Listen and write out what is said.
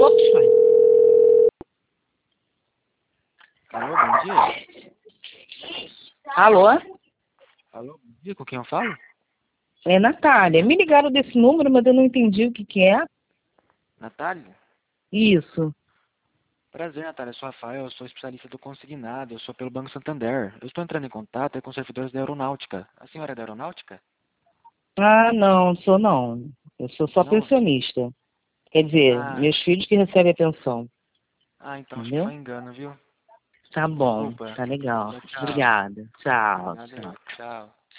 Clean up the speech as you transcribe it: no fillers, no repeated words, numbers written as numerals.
opções. Alô, bom dia. Alô? Alô, bom dia, com quem eu falo? É Natália. Me ligaram desse número, mas eu não entendi o que é. Natália? Isso. Prazer, Natália. Eu sou Rafael, eu sou especialista do consignado, eu sou pelo Banco Santander. Eu estou entrando em contato com os servidores da Aeronáutica. A senhora é da Aeronáutica? Ah, não, sou não. Eu sou só Não? pensionista. Quer dizer, Ah, meus filhos que recebem a pensão. então acho que Entendeu? foi engano, viu? Tá bom, Desculpa. tá legal. Tchau, tchau. Obrigada. Tchau, Nada aí. tchau. Tchau.